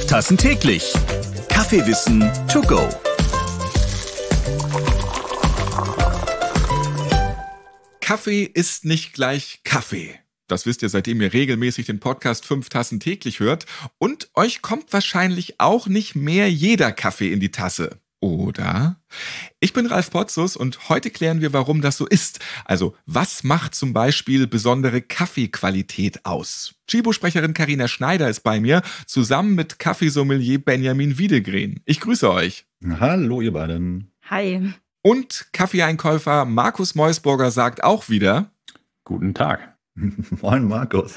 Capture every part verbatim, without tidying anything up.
Tassen täglich. Kaffeewissen to go. Kaffee ist nicht gleich Kaffee. Das wisst ihr, seitdem ihr regelmäßig den Podcast fünf Tassen täglich hört. Und euch kommt wahrscheinlich auch nicht mehr jeder Kaffee in die Tasse. Oder? Ich bin Ralf Potzus und heute klären wir, warum das so ist. Also, was macht zum Beispiel besondere Kaffeequalität aus? Chibo-Sprecherin Carina Schneider ist bei mir, zusammen mit Kaffeesommelier Benjamin Wiedegren. Ich grüße euch. Hallo, ihr beiden. Hi. Und Kaffeeeinkäufer Markus Meusburger sagt auch wieder: Guten Tag. Moin, Markus.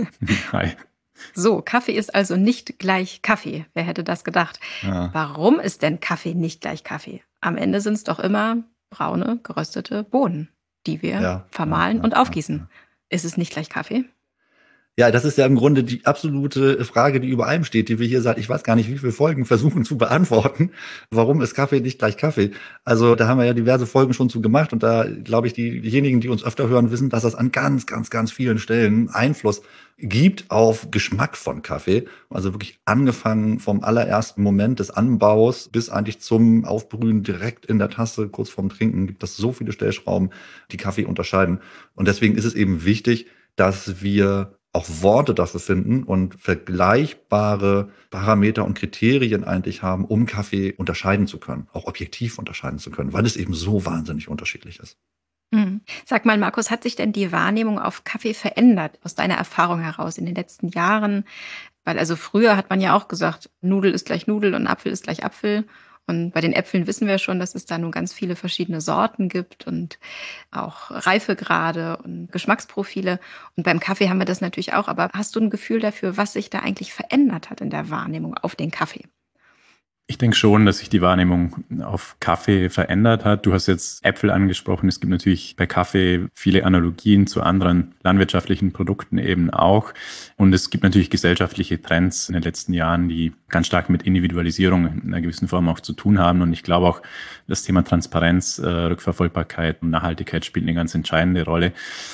Hi. So, Kaffee ist also nicht gleich Kaffee. Wer hätte das gedacht? Ja. Warum ist denn Kaffee nicht gleich Kaffee? Am Ende sind es doch immer braune, geröstete Bohnen, die wir Ja, vermahlen ja, ja, und aufgießen. ja. Ist es nicht gleich Kaffee? Ja, das ist ja im Grunde die absolute Frage, die über allem steht, die wir hier seit, ich weiß gar nicht, wie viele Folgen versuchen zu beantworten. Warum ist Kaffee nicht gleich Kaffee? Also da haben wir ja diverse Folgen schon zu gemacht und da glaube ich, diejenigen, die uns öfter hören, wissen, dass das an ganz, ganz, ganz vielen Stellen Einfluss gibt auf Geschmack von Kaffee. Also wirklich angefangen vom allerersten Moment des Anbaus bis eigentlich zum Aufbrühen direkt in der Tasse, kurz vorm Trinken, gibt es so viele Stellschrauben, die Kaffee unterscheiden. Und deswegen ist es eben wichtig, dass wir auch Worte dafür finden und vergleichbare Parameter und Kriterien eigentlich haben, um Kaffee unterscheiden zu können, auch objektiv unterscheiden zu können, weil es eben so wahnsinnig unterschiedlich ist. Mhm. Sag mal, Markus, hat sich denn die Wahrnehmung auf Kaffee verändert, aus deiner Erfahrung heraus in den letzten Jahren? Weil also früher hat man ja auch gesagt, Nudel ist gleich Nudel und Apfel ist gleich Apfel. Und bei den Äpfeln wissen wir schon, dass es da nun ganz viele verschiedene Sorten gibt und auch Reifegrade und Geschmacksprofile. Und beim Kaffee haben wir das natürlich auch. Aber hast du ein Gefühl dafür, was sich da eigentlich verändert hat in der Wahrnehmung auf den Kaffee? Ich denke schon, dass sich die Wahrnehmung auf Kaffee verändert hat. Du hast jetzt Äpfel angesprochen. Es gibt natürlich bei Kaffee viele Analogien zu anderen landwirtschaftlichen Produkten eben auch. Und es gibt natürlich gesellschaftliche Trends in den letzten Jahren, die ganz stark mit Individualisierung in einer gewissen Form auch zu tun haben. Und ich glaube auch, das Thema Transparenz, äh, Rückverfolgbarkeit und Nachhaltigkeit spielt eine ganz entscheidende Rolle.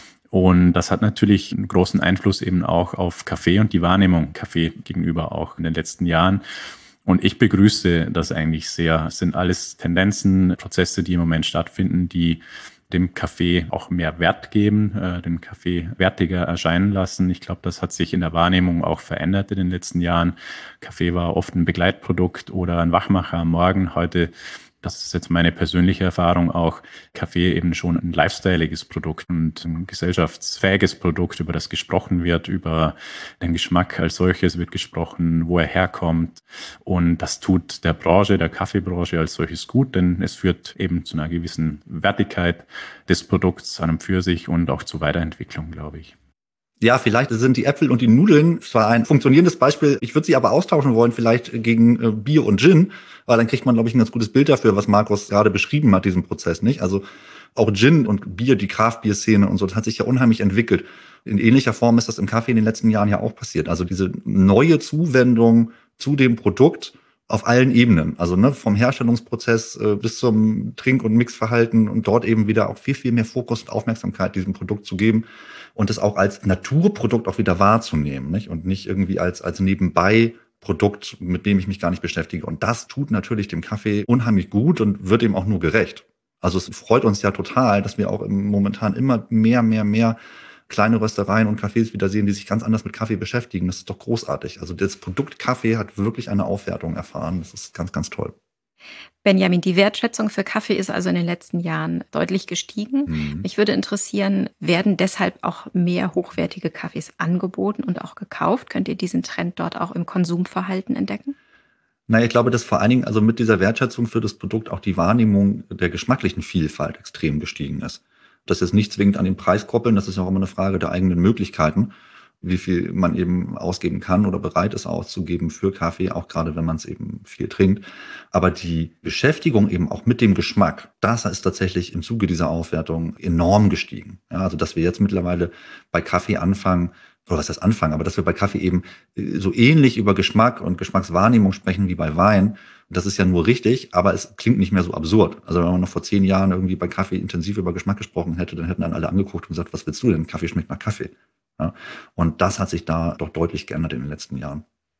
Und das hat natürlich einen großen Einfluss eben auch auf Kaffee und die Wahrnehmung Kaffee gegenüber auch in den letzten Jahren. Und ich begrüße das eigentlich sehr. Es sind alles Tendenzen, Prozesse, die im Moment stattfinden, die dem Kaffee auch mehr Wert geben, äh, den Kaffee wertiger erscheinen lassen. Ich glaube, das hat sich in der Wahrnehmung auch verändert in den letzten Jahren. Kaffee war oft ein Begleitprodukt oder ein Wachmacher am Morgen. Heute, das ist jetzt meine persönliche Erfahrung auch, Kaffee eben schon ein lifestyleiges Produkt und ein gesellschaftsfähiges Produkt, über das gesprochen wird, über den Geschmack als solches wird gesprochen, wo er herkommt. Und das tut der Branche, der Kaffeebranche als solches gut, denn es führt eben zu einer gewissen Wertigkeit des Produkts an und für sich und auch zur Weiterentwicklung, glaube ich. Ja, vielleicht sind die Äpfel und die Nudeln zwar ein funktionierendes Beispiel, ich würde sie aber austauschen wollen, vielleicht gegen äh, Bier und Gin, weil dann kriegt man, glaube ich, ein ganz gutes Bild dafür, was Markus gerade beschrieben hat, diesen Prozess, nicht? Also auch Gin und Bier, die Craft-Bier-Szene und so, das hat sich ja unheimlich entwickelt. In ähnlicher Form ist das im Kaffee in den letzten Jahren ja auch passiert. Also diese neue Zuwendung zu dem Produkt auf allen Ebenen, also ne, vom Herstellungsprozess äh, bis zum Trink- und Mixverhalten und dort eben wieder auch viel, viel mehr Fokus und Aufmerksamkeit diesem Produkt zu geben und es auch als Naturprodukt auch wieder wahrzunehmen, nicht? Und nicht irgendwie als, als Nebenbei-Produkt, mit dem ich mich gar nicht beschäftige. Und das tut natürlich dem Kaffee unheimlich gut und wird ihm auch nur gerecht. Also es freut uns ja total, dass wir auch im momentan immer mehr, mehr, mehr kleine Röstereien und Cafés wieder sehen, die sich ganz anders mit Kaffee beschäftigen. Das ist doch großartig. Also das Produkt Kaffee hat wirklich eine Aufwertung erfahren. Das ist ganz, ganz toll. Benjamin, die Wertschätzung für Kaffee ist also in den letzten Jahren deutlich gestiegen. Mhm. Mich würde interessieren, werden deshalb auch mehr hochwertige Kaffees angeboten und auch gekauft? Könnt ihr diesen Trend dort auch im Konsumverhalten entdecken? Naja, ich glaube, dass vor allen Dingen also mit dieser Wertschätzung für das Produkt auch die Wahrnehmung der geschmacklichen Vielfalt extrem gestiegen ist. Das ist nicht zwingend an den Preis koppeln, das ist auch immer eine Frage der eigenen Möglichkeiten, wie viel man eben ausgeben kann oder bereit ist auszugeben für Kaffee, auch gerade wenn man es eben viel trinkt. Aber die Beschäftigung eben auch mit dem Geschmack, das ist tatsächlich im Zuge dieser Aufwertung enorm gestiegen. Ja, also dass wir jetzt mittlerweile bei Kaffee anfangen, oder was heißt anfangen, aber dass wir bei Kaffee eben so ähnlich über Geschmack und Geschmackswahrnehmung sprechen wie bei Wein. Das ist ja nur richtig, aber es klingt nicht mehr so absurd. Also wenn man noch vor zehn Jahren irgendwie bei Kaffee intensiv über Geschmack gesprochen hätte, dann hätten dann alle angeguckt und gesagt, was willst du denn? Kaffee schmeckt nach Kaffee. Ja, und das hat sich da doch deutlich geändert in den letzten Jahren.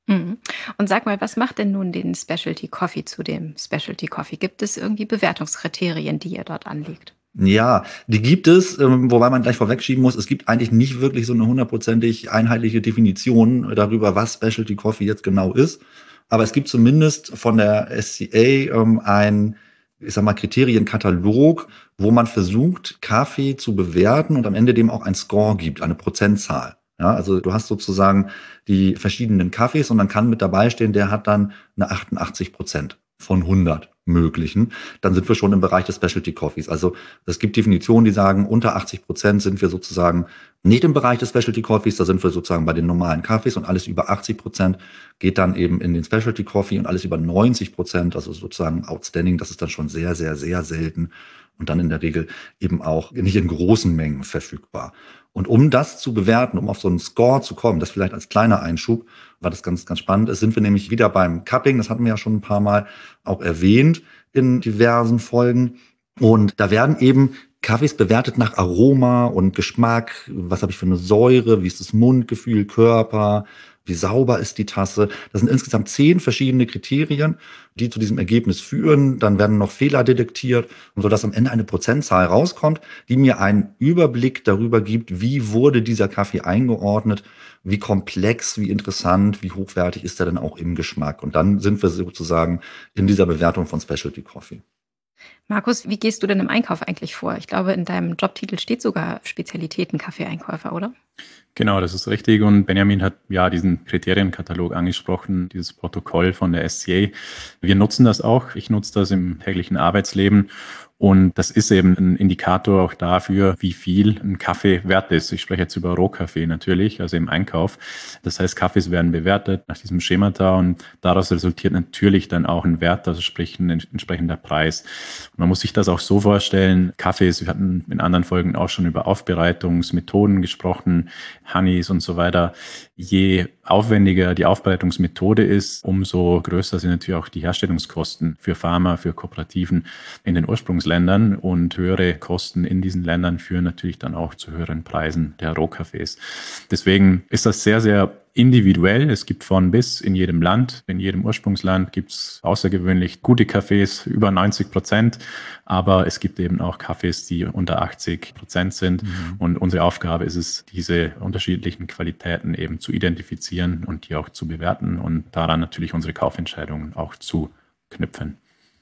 Mhm. Und sag mal, was macht denn nun den Specialty Coffee zu dem Specialty Coffee? Gibt es irgendwie Bewertungskriterien, die ihr dort anlegt? Ja, die gibt es, ähm, wobei man gleich vorwegschieben muss, es gibt eigentlich nicht wirklich so eine hundertprozentig einheitliche Definition darüber, was Specialty Coffee jetzt genau ist. Aber es gibt zumindest von der S C A ähm, ein, ich sag mal, Kriterienkatalog, wo man versucht, Kaffee zu bewerten und am Ende dem auch ein Score gibt, eine Prozentzahl. Ja, also du hast sozusagen die verschiedenen Kaffees und dann kann mit dabei stehen, der hat dann eine achtundachtzig Prozent von hundert möglichen. Dann sind wir schon im Bereich des Specialty Coffees. Also es gibt Definitionen, die sagen, unter achtzig Prozent sind wir sozusagen nicht im Bereich des Specialty Coffees, da sind wir sozusagen bei den normalen Kaffees und alles über achtzig Prozent geht dann eben in den Specialty Coffee und alles über neunzig Prozent, also sozusagen outstanding, das ist dann schon sehr, sehr, sehr selten und dann in der Regel eben auch nicht in großen Mengen verfügbar. Und um das zu bewerten, um auf so einen Score zu kommen, das vielleicht als kleiner Einschub, weil das ganz, ganz spannend ist, sind wir nämlich wieder beim Cupping. Das hatten wir ja schon ein paar Mal auch erwähnt in diversen Folgen. Und da werden eben Kaffees bewertet nach Aroma und Geschmack. Was habe ich für eine Säure? Wie ist das Mundgefühl, Körper? Wie sauber ist die Tasse? Das sind insgesamt zehn verschiedene Kriterien, die zu diesem Ergebnis führen. Dann werden noch Fehler detektiert, sodass am Ende eine Prozentzahl rauskommt, die mir einen Überblick darüber gibt, wie wurde dieser Kaffee eingeordnet, wie komplex, wie interessant, wie hochwertig ist er denn auch im Geschmack. Und dann sind wir sozusagen in dieser Bewertung von Specialty Coffee. Markus, wie gehst du denn im Einkauf eigentlich vor? Ich glaube, in deinem Jobtitel steht sogar Spezialitäten-Kaffeeeinkäufer, oder? Genau, das ist richtig. Und Benjamin hat ja diesen Kriterienkatalog angesprochen, dieses Protokoll von der S C A. Wir nutzen das auch. Ich nutze das im täglichen Arbeitsleben. Und das ist eben ein Indikator auch dafür, wie viel ein Kaffee wert ist. Ich spreche jetzt über Rohkaffee natürlich, also im Einkauf. Das heißt, Kaffees werden bewertet nach diesem Schemata und daraus resultiert natürlich dann auch ein Wert, also sprich ein entsprechender Preis. Und man muss sich das auch so vorstellen, Kaffees, wir hatten in anderen Folgen auch schon über Aufbereitungsmethoden gesprochen, Honeys und so weiter. Je aufwendiger die Aufbereitungsmethode ist, umso größer sind natürlich auch die Herstellungskosten für Farmer, für Kooperativen in den Ursprungsländern und höhere Kosten in diesen Ländern führen natürlich dann auch zu höheren Preisen der Rohkaffees. Deswegen ist das sehr, sehr individuell. Es gibt von bis in jedem Land. In jedem Ursprungsland gibt es außergewöhnlich gute Kaffees, über neunzig Prozent. Aber es gibt eben auch Kaffees, die unter achtzig Prozent sind. Mhm. Und unsere Aufgabe ist es, diese unterschiedlichen Qualitäten eben zu identifizieren und die auch zu bewerten und daran natürlich unsere Kaufentscheidungen auch zu knüpfen.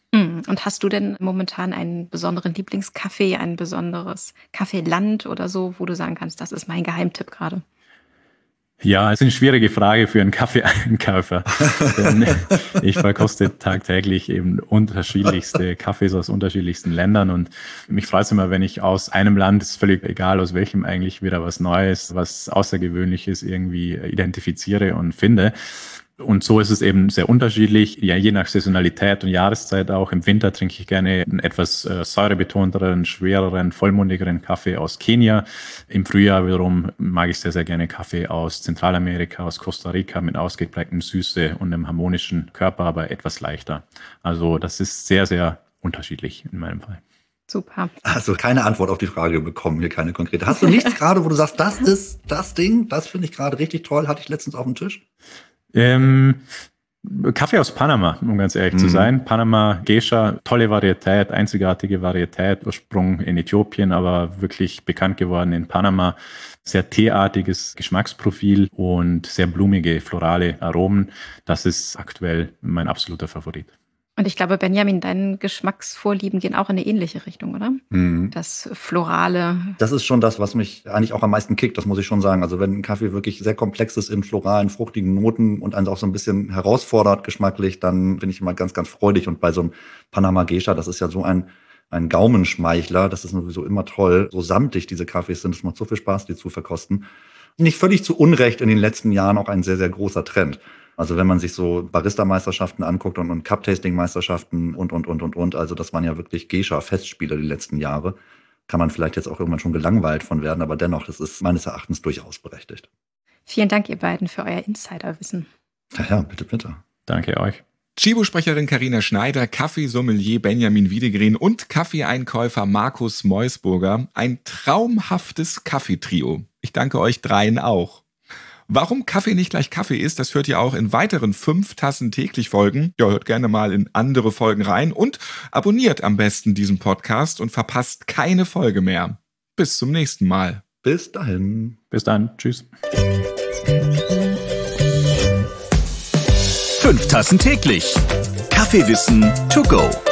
Und hast du denn momentan einen besonderen Lieblingskaffee, ein besonderes Kaffeeland oder so, wo du sagen kannst, das ist mein Geheimtipp gerade? Ja, es ist eine schwierige Frage für einen Kaffeeeinkäufer. Denn ich verkoste tagtäglich eben unterschiedlichste Kaffees aus unterschiedlichsten Ländern und mich freut es immer, wenn ich aus einem Land, ist völlig egal aus welchem, eigentlich wieder was Neues, was Außergewöhnliches irgendwie identifiziere und finde. Und so ist es eben sehr unterschiedlich, ja, je nach Saisonalität und Jahreszeit auch. Im Winter trinke ich gerne einen etwas äh, säurebetonteren, schwereren, vollmundigeren Kaffee aus Kenia. Im Frühjahr wiederum mag ich sehr, sehr gerne Kaffee aus Zentralamerika, aus Costa Rica mit ausgeprägtem Süße und einem harmonischen Körper, aber etwas leichter. Also das ist sehr, sehr unterschiedlich in meinem Fall. Super. Also keine Antwort auf die Frage bekommen, hier keine konkrete. Hast du nichts gerade, wo du sagst, das ist das Ding, das finde ich gerade richtig toll, hatte ich letztens auf dem Tisch? Ähm, Kaffee aus Panama, um ganz ehrlich mhm. zu sein. Panama Geisha, tolle Varietät, einzigartige Varietät, Ursprung in Äthiopien, aber wirklich bekannt geworden in Panama. Sehr teeartiges Geschmacksprofil und sehr blumige, florale Aromen. Das ist aktuell mein absoluter Favorit. Und ich glaube, Benjamin, deine Geschmacksvorlieben gehen auch in eine ähnliche Richtung, oder? Mhm. Das Florale. Das ist schon das, was mich eigentlich auch am meisten kickt, das muss ich schon sagen. Also wenn ein Kaffee wirklich sehr komplex ist in floralen, fruchtigen Noten und einen auch so ein bisschen herausfordert geschmacklich, dann bin ich immer ganz, ganz freudig. Und bei so einem Panama Geisha, das ist ja so ein, ein Gaumenschmeichler, das ist sowieso immer toll. So samtig diese Kaffees sind, es macht so viel Spaß, die zu verkosten. Nicht völlig zu Unrecht in den letzten Jahren auch ein sehr, sehr großer Trend. Also wenn man sich so Barista-Meisterschaften anguckt und, und Cup-Tasting-Meisterschaften und, und, und, und, und, also das waren ja wirklich Geisha-Festspiele die letzten Jahre, kann man vielleicht jetzt auch irgendwann schon gelangweilt von werden, aber dennoch, das ist meines Erachtens durchaus berechtigt. Vielen Dank, ihr beiden, für euer Insiderwissen. Ja, ja, bitte, bitte. Danke euch. Chibo-Sprecherin Carina Schneider, Kaffeesommelier Benjamin Wiedegren und Kaffeeeinkäufer Markus Meusburger. Ein traumhaftes Kaffeetrio. Ich danke euch dreien auch. Warum Kaffee nicht gleich Kaffee ist, das hört ihr auch in weiteren fünf Tassen täglich Folgen. Ja, hört gerne mal in andere Folgen rein und abonniert am besten diesen Podcast und verpasst keine Folge mehr. Bis zum nächsten Mal. Bis dahin. Bis dann. Tschüss. Fünf Tassen täglich. Kaffeewissen to go.